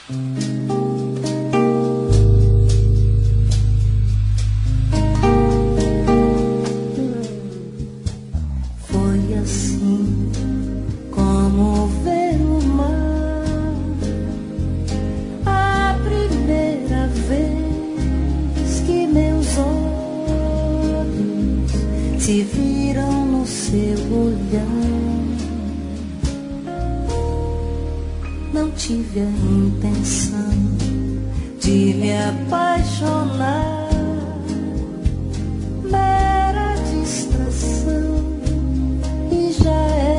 Foi assim como ver o mar, a primeira vez que meus olhos se viram no seu olhar. Não tive a intenção de me apaixonar, mera distração, e já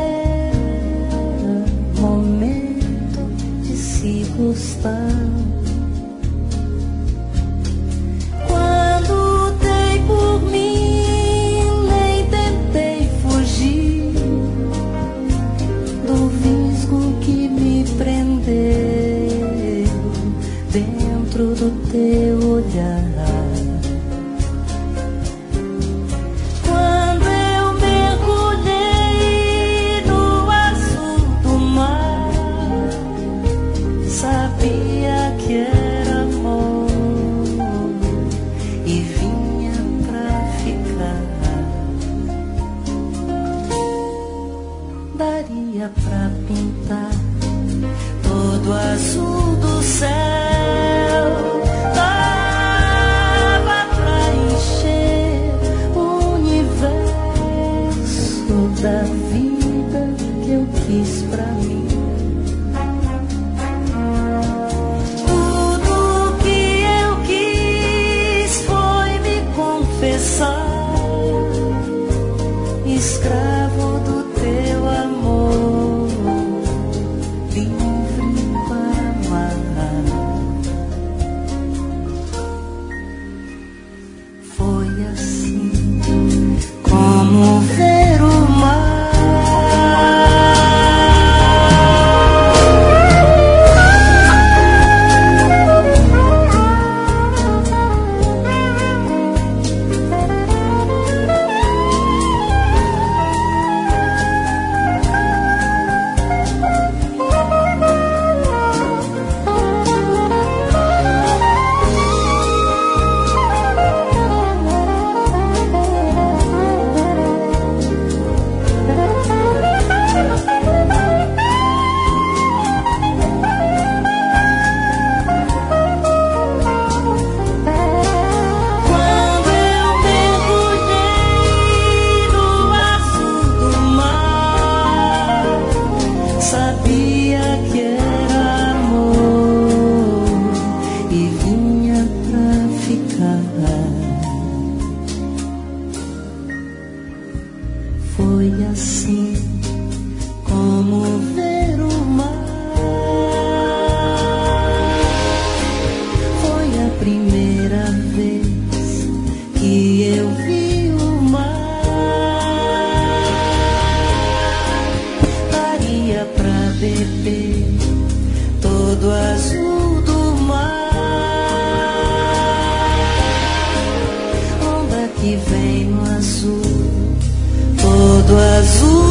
era momento de se gostar. Quando dei por mim, nem tentei fugir do visgo que me prendeu dentro do teu olhar. Quando eu mergulhei no azul do mar, sabia que era amor e vinha pra ficar. Daria pra pintar todo o azul do céu, dava pra encher o universo da vida que eu quis pra mim. Tudo que eu quis foi me confessar, escravo do teu amor, livre para amar. Foi assim como ver o mar. Sabia que era amor e vinha pra ficar. Foi assim como ver o mar. Foi a primeira vez que eu vi o mar. Daria pra beber todo o azul do mar, onda que vem no azul, todo azul.